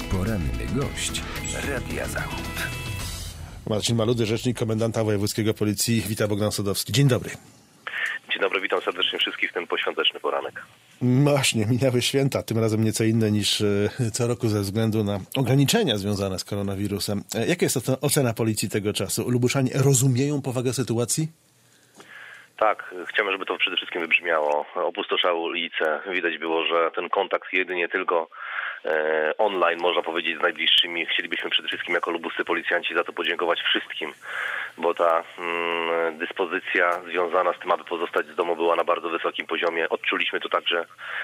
Poranny gość Radia Zachód. Marcin Maludy, rzecznik komendanta wojewódzkiego Policji. Witam, Bogdan Sodowski. Dzień dobry. Dzień dobry, witam serdecznie wszystkich w ten poświąteczny poranek. Właśnie, minęły święta, tym razem nieco inne niż co roku ze względu na ograniczenia związane z koronawirusem. Jaka jest ocena policji tego czasu? Lubuszanie rozumieją powagę sytuacji? Tak, chciałem, żeby to przede wszystkim wybrzmiało. Opustoszały ulice. Widać było, że ten kontakt jedynie tylko online, można powiedzieć, z najbliższymi. Chcielibyśmy przede wszystkim jako lubuscy policjanci za to podziękować wszystkim, bo ta dyspozycja związana z tym, aby pozostać z domu, była na bardzo wysokim poziomie. Odczuliśmy to także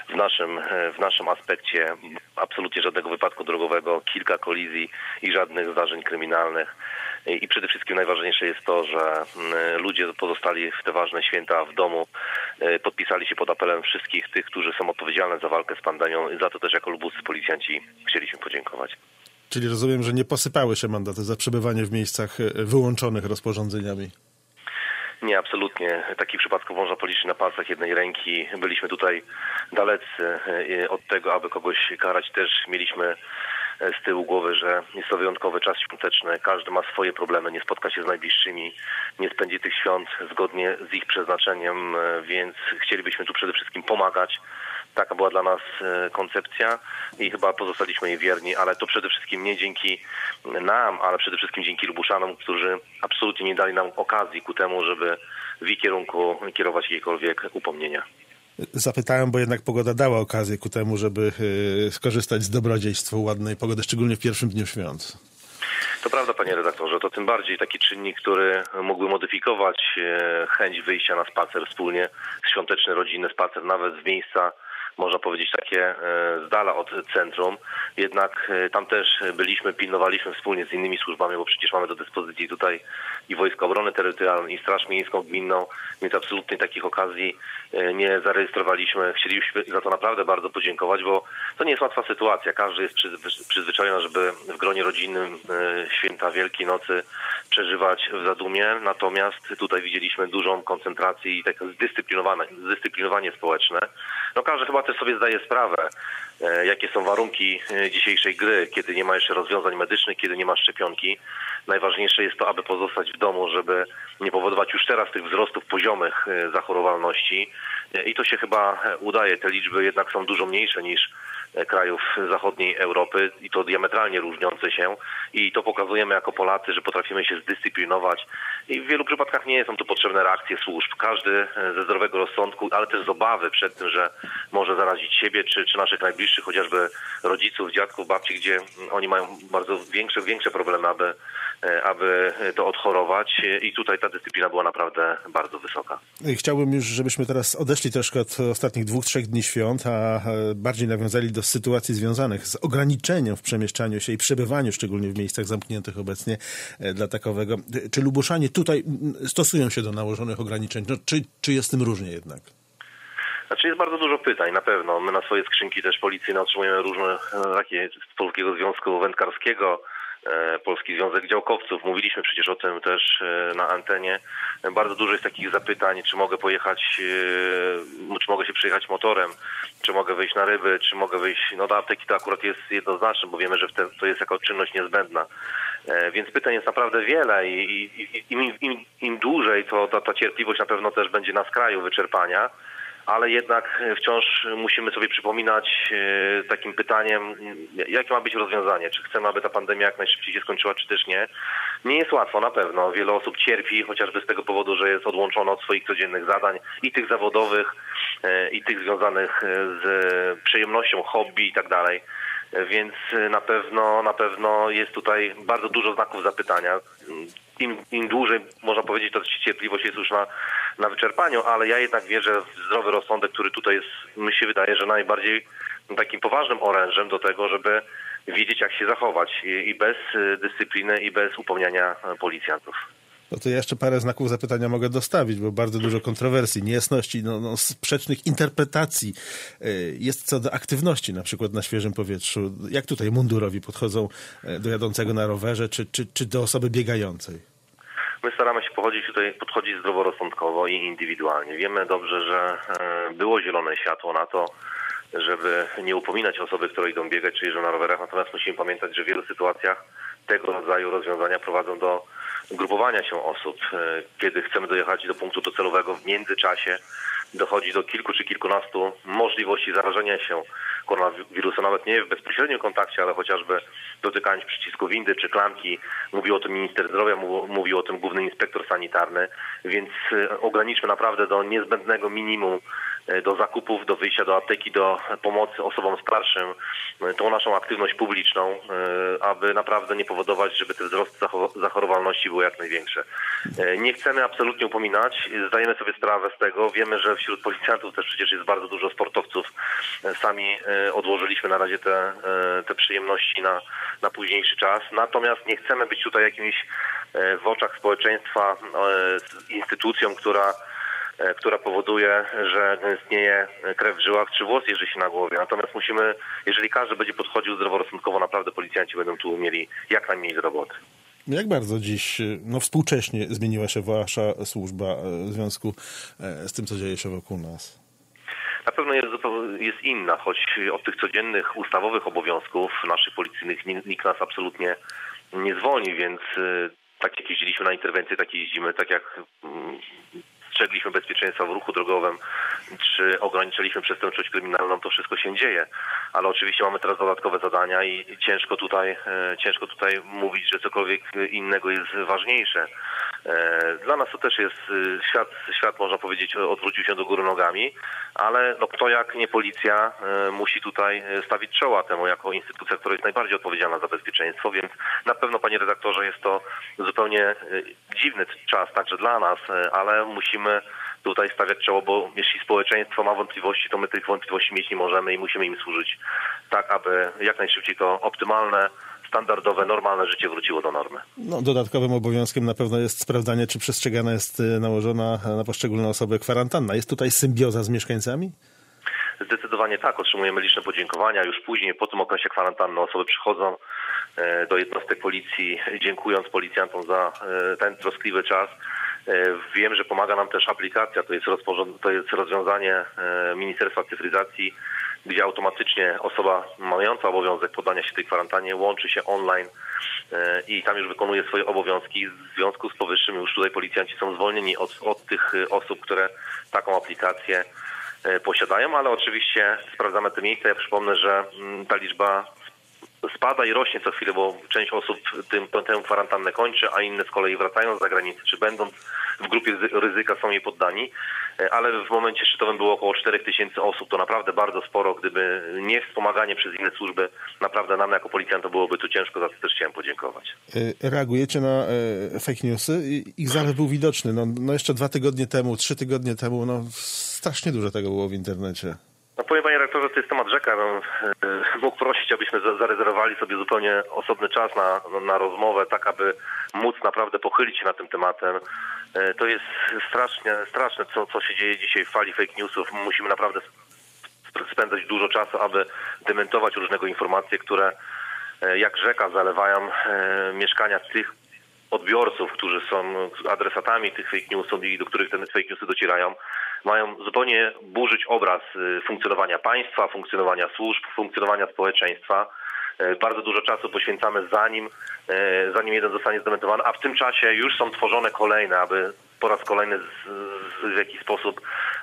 w naszym aspekcie. Absolutnie żadnego wypadku drogowego, kilka kolizji i żadnych zdarzeń kryminalnych. I przede wszystkim najważniejsze jest to, że ludzie pozostali w te ważne święta w domu, podpisali się pod apelem wszystkich tych, którzy są odpowiedzialni za walkę z pandemią i za to też jako lubuscy policjanci chcieliśmy podziękować. Czyli rozumiem, że nie posypały się mandaty za przebywanie w miejscach wyłączonych rozporządzeniami? Nie, absolutnie. Takich przypadków można policzyć na palcach jednej ręki. Byliśmy tutaj dalecy od tego, aby kogoś karać. Też mieliśmy z tyłu głowy, że jest to wyjątkowy czas świąteczny. Każdy ma swoje problemy, nie spotka się z najbliższymi, nie spędzi tych świąt zgodnie z ich przeznaczeniem, więc chcielibyśmy tu przede wszystkim pomagać. Taka była dla nas koncepcja i chyba pozostaliśmy jej wierni, ale to przede wszystkim nie dzięki nam, ale przede wszystkim dzięki Lubuszanom, którzy absolutnie nie dali nam okazji ku temu, żeby w ich kierunku kierować jakiekolwiek upomnienia. Zapytałem, bo jednak pogoda dała okazję ku temu, żeby skorzystać z dobrodziejstwa ładnej pogody, szczególnie w pierwszym dniu świąt. To prawda, panie redaktorze, to tym bardziej taki czynnik, który mógłby modyfikować chęć wyjścia na spacer wspólnie, świąteczny, rodzinny spacer, nawet z miejsca, można powiedzieć, takie z dala od centrum. Jednak tam też byliśmy, pilnowaliśmy wspólnie z innymi służbami, bo przecież mamy do dyspozycji tutaj i Wojsko Obrony Terytorialnej, i Straż Miejską, Gminną, więc absolutnie takich okazji nie zarejestrowaliśmy. Chcielibyśmy za to naprawdę bardzo podziękować, bo to nie jest łatwa sytuacja. Każdy jest przyzwyczajony, żeby w gronie rodzinnym święta Wielkiej Nocy przeżywać w zadumie, natomiast tutaj widzieliśmy dużą koncentrację i takie zdyscyplinowanie społeczne. No każdy chyba też sobie zdaje sprawę, jakie są warunki dzisiejszej gry, kiedy nie ma jeszcze rozwiązań medycznych, kiedy nie ma szczepionki. Najważniejsze jest to, aby pozostać w domu, żeby nie powodować już teraz tych wzrostów poziomych zachorowalności. I to się chyba udaje. Te liczby jednak są dużo mniejsze niż krajów zachodniej Europy i to diametralnie różniące się. I to pokazujemy jako Polacy, że potrafimy się zdyscyplinować. I w wielu przypadkach nie są tu potrzebne reakcje służb. Każdy ze zdrowego rozsądku, ale też z obawy przed tym, że może zarazić siebie czy naszych najbliższych, chociażby rodziców, dziadków, babci, gdzie oni mają bardzo większe problemy, aby to odchorować. I tutaj ta dyscyplina była naprawdę bardzo wysoka. Chciałbym już, żebyśmy teraz odeszli troszkę od ostatnich 2-3 dni świąt, a bardziej nawiązali do sytuacji związanych z ograniczeniem w przemieszczaniu się i przebywaniu, szczególnie w miejscach zamkniętych obecnie dla takowego. Czy Lubuszanie tutaj stosują się do nałożonych ograniczeń? No, czy jest tym różnie jednak? Znaczy jest bardzo dużo pytań, na pewno. My na swoje skrzynki też policyjne otrzymujemy różne takie z Polskiego Związku Wędkarskiego, Polski Związek Działkowców. Mówiliśmy przecież o tym też na antenie. Bardzo dużo jest takich zapytań, czy mogę się przejechać motorem, czy mogę wyjść na ryby, czy mogę wyjść do apteki. To akurat jest jednoznaczne, bo wiemy, że to jest jako czynność niezbędna. Więc pytań jest naprawdę wiele i im dłużej, to ta cierpliwość na pewno też będzie na skraju wyczerpania. Ale jednak wciąż musimy sobie przypominać takim pytaniem, jakie ma być rozwiązanie. Czy chcemy, aby ta pandemia jak najszybciej się skończyła, czy też nie. Nie jest łatwo na pewno. Wiele osób cierpi, chociażby z tego powodu, że jest odłączone od swoich codziennych zadań, i tych zawodowych, i tych związanych z przyjemnością, hobby i tak dalej. Więc na pewno jest tutaj bardzo dużo znaków zapytania. Im dłużej, można powiedzieć, to cierpliwość jest już na wyczerpaniu, ale ja jednak wierzę w zdrowy rozsądek, który tutaj jest, mi się wydaje, że najbardziej takim poważnym orężem do tego, żeby wiedzieć, jak się zachować i bez dyscypliny i bez upomniania policjantów. No to ja jeszcze parę znaków zapytania mogę dostawić, bo bardzo dużo kontrowersji, niejasności, sprzecznych interpretacji jest co do aktywności, na przykład na świeżym powietrzu. Jak tutaj mundurowi podchodzą do jadącego na rowerze, czy do osoby biegającej? My staramy się podchodzić zdroworozsądkowo i indywidualnie. Wiemy dobrze, że było zielone światło na to, żeby nie upominać osoby, które idą biegać czy jeżdżą na rowerach. Natomiast musimy pamiętać, że w wielu sytuacjach tego rodzaju rozwiązania prowadzą do grupowania się osób. Kiedy chcemy dojechać do punktu docelowego, w międzyczasie dochodzi do kilku czy kilkunastu możliwości zarażenia się koronawirusem, nawet nie w bezpośrednim kontakcie, ale chociażby dotykając przycisku windy czy klamki. Mówił o tym minister zdrowia, mówił o tym główny inspektor sanitarny, więc ograniczmy naprawdę do niezbędnego minimum, do zakupów, do wyjścia do apteki, do pomocy osobom starszym, tą naszą aktywność publiczną, aby naprawdę nie powodować, żeby te wzrosty zachorowalności były jak największe. Nie chcemy absolutnie upominać, zdajemy sobie sprawę z tego, wiemy, że wśród policjantów też przecież jest bardzo dużo sportowców. Sami odłożyliśmy na razie te przyjemności na późniejszy czas, natomiast nie chcemy być tutaj jakimś w oczach społeczeństwa instytucją, która powoduje, że istnieje krew w żyłach czy włos jeży się na głowie. Natomiast musimy, jeżeli każdy będzie podchodził zdroworozsądkowo, naprawdę policjanci będą tu mieli jak najmniej do roboty. Jak bardzo dziś, współcześnie zmieniła się wasza służba w związku z tym, co dzieje się wokół nas? Na pewno jest inna, choć od tych codziennych ustawowych obowiązków naszych policyjnych nikt nas absolutnie nie zwolni, więc tak jak jeździliśmy na interwencję, tak jeździmy, tak jak strzegliśmy bezpieczeństwa w ruchu drogowym, czy ograniczyliśmy przestępczość kryminalną, to wszystko się dzieje. Ale oczywiście mamy teraz dodatkowe zadania i ciężko tutaj mówić, że cokolwiek innego jest ważniejsze. Dla nas to też jest świat można powiedzieć, odwrócił się do góry nogami, ale kto jak nie policja musi tutaj stawić czoła temu jako instytucja, która jest najbardziej odpowiedzialna za bezpieczeństwo, więc na pewno, panie redaktorze, jest to zupełnie dziwny czas także dla nas, ale musimy tutaj stawiać czoło, bo jeśli społeczeństwo ma wątpliwości, to my tych wątpliwości mieć nie możemy i musimy im służyć tak, aby jak najszybciej to optymalne, standardowe, normalne życie wróciło do normy. Dodatkowym obowiązkiem na pewno jest sprawdzanie, czy przestrzegana jest nałożona na poszczególne osoby kwarantanna. Jest tutaj symbioza z mieszkańcami? Zdecydowanie tak. Otrzymujemy liczne podziękowania. Już później, po tym okresie kwarantanny, osoby przychodzą do jednostek policji, dziękując policjantom za ten troskliwy czas. Wiem, że pomaga nam też aplikacja, to jest rozwiązanie Ministerstwa Cyfryzacji, gdzie automatycznie osoba mająca obowiązek poddania się tej kwarantannie łączy się online i tam już wykonuje swoje obowiązki. W związku z powyższym już tutaj policjanci są zwolnieni od tych osób, które taką aplikację posiadają, ale oczywiście sprawdzamy te miejsca. Ja przypomnę, że ta liczba spada i rośnie co chwilę, bo część osób tę kwarantannę kończy, a inne z kolei wracają z zagranicy, czy będąc w grupie ryzyka są jej poddani, ale w momencie szczytowym było około 4000 osób, to naprawdę bardzo sporo. Gdyby nie wspomaganie przez inne służby, naprawdę nam jako policjantom byłoby tu ciężko, za co też chciałem podziękować. Reagujecie na fake newsy? Ich zalew był widoczny. Jeszcze 2 tygodnie temu, 3 tygodnie temu, strasznie dużo tego było w internecie. Powiem, panie rektorze, to jest temat rzeka. Mógł prosić, abyśmy zarezerwowali sobie zupełnie osobny czas na rozmowę, tak aby móc naprawdę pochylić się nad tym tematem. To jest straszne, co się dzieje dzisiaj w fali fake newsów. Musimy naprawdę spędzać dużo czasu, aby dementować różnego informacje, które jak rzeka zalewają mieszkania tych odbiorców, którzy są adresatami tych fake newsów i do których te fake newsy docierają. Mają zupełnie burzyć obraz funkcjonowania państwa, funkcjonowania służb, funkcjonowania społeczeństwa. Bardzo dużo czasu poświęcamy zanim jeden zostanie zdementowany, a w tym czasie już są tworzone kolejne, aby po raz kolejny w jakiś sposób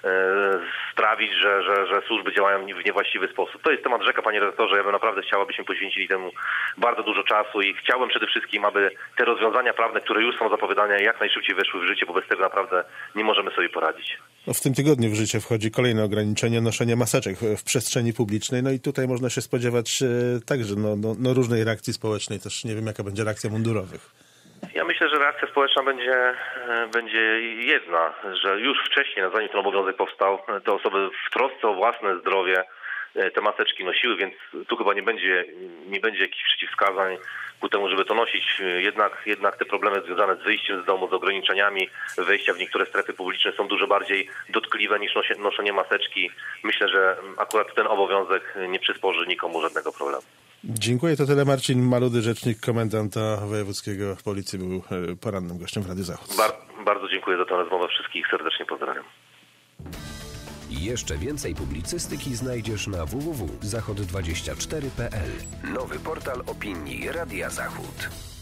sprawić, że służby działają w niewłaściwy sposób. To jest temat rzeka, panie redaktorze. Ja bym naprawdę chciał, abyśmy poświęcili temu bardzo dużo czasu i chciałbym przede wszystkim, aby te rozwiązania prawne, które już są zapowiadane, jak najszybciej weszły w życie, bo bez tego naprawdę nie możemy sobie poradzić. W tym tygodniu w życie wchodzi kolejne ograniczenie noszenia maseczek w przestrzeni publicznej. I tutaj można się spodziewać także różnej reakcji społecznej. Też nie wiem, jaka będzie reakcja mundurowych. Ja myślę, że reakcja społeczna będzie jedna, że już wcześniej, zanim ten obowiązek powstał, te osoby w trosce o własne zdrowie te maseczki nosiły, więc tu chyba nie będzie jakichś przeciwwskazań ku temu, żeby to nosić. Jednak te problemy związane z wyjściem z domu, z ograniczeniami wejścia w niektóre strefy publiczne są dużo bardziej dotkliwe niż noszenie maseczki. Myślę, że akurat ten obowiązek nie przysporzy nikomu żadnego problemu. Dziękuję. To tyle. Marcin Maludy, rzecznik komendanta wojewódzkiego Policji, był porannym gościem w Radiu Zachód. Bardzo dziękuję za tę rozmowę. Wszystkich serdecznie pozdrawiam. Jeszcze więcej publicystyki znajdziesz na www.zachod24.pl. Nowy portal opinii Radia Zachód.